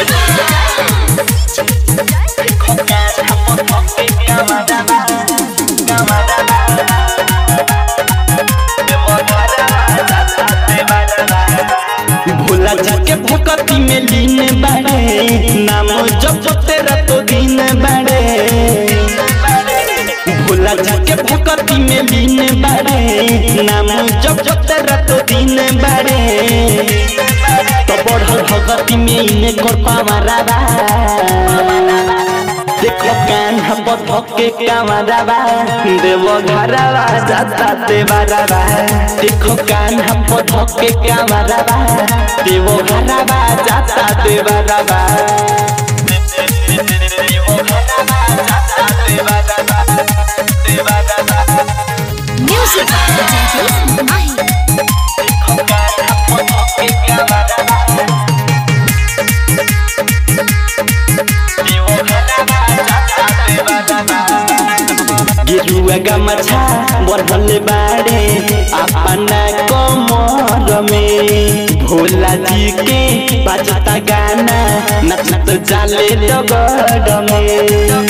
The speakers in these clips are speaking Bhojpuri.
भोला जाके भक्ति में लीन बाड़े नाम जप तेरा तो दिन बाड़े भोला जाके भक्ति में लीन बाड़े नाम जप तेरा तो दिन बाड़े तो बढ़ल भक्ति में इन्हें कर पावारा देखो कान हम धोके कामरावा देव घरवा जाता देवरवा देखो कान हम धोके कामरावा देव घरवा जाता देवरवा म्यूजिक माही देखो कान हम धोके कामरावा गेरुआ गमछा बढ़ल बाड़े अपना कमर में भोला जी के बजता गाना नचत जाले डगर में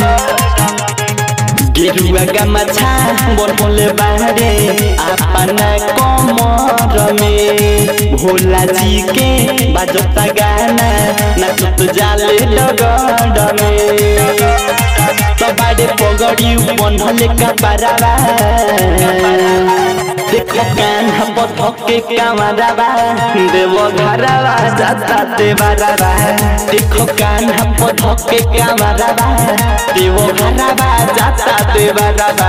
गेरुआ गमछा बढ़ल बाड़े अपना कमर में भोला जी के बजता गाना नचत जाले डगर में बाड़े पगड़ी बंधल कपड़ावा देखो कान हम धोके कामरावा देव घरवा जाता देवरवा देखो कान हम धोके कामरावा देव घरवा जाता देवरवा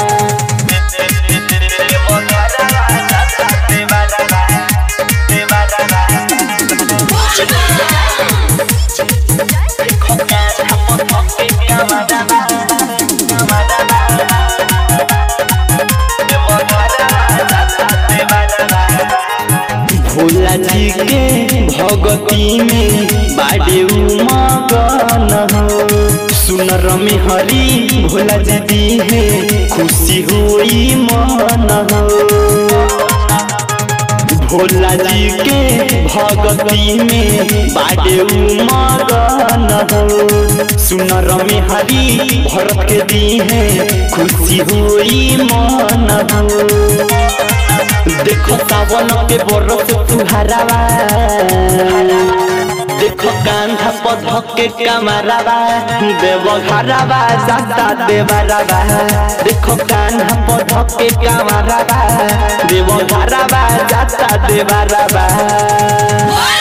भोला जी के भगती में बाड़े मगन हो सुनर में हरी भोला जी दी है खुशी हुई मन हो भोला जी के भगती में बाड़े मगन हो सुनर में हरी भरत के दी है खुशी हुई मन हो देखो सावन के बरस तुहरावा देखो कांधा पर धोके कामरावा देव घरवा जाता देवरवा देखो कांधा पर धोके कामरावा देव घरवा जाता देवरवा।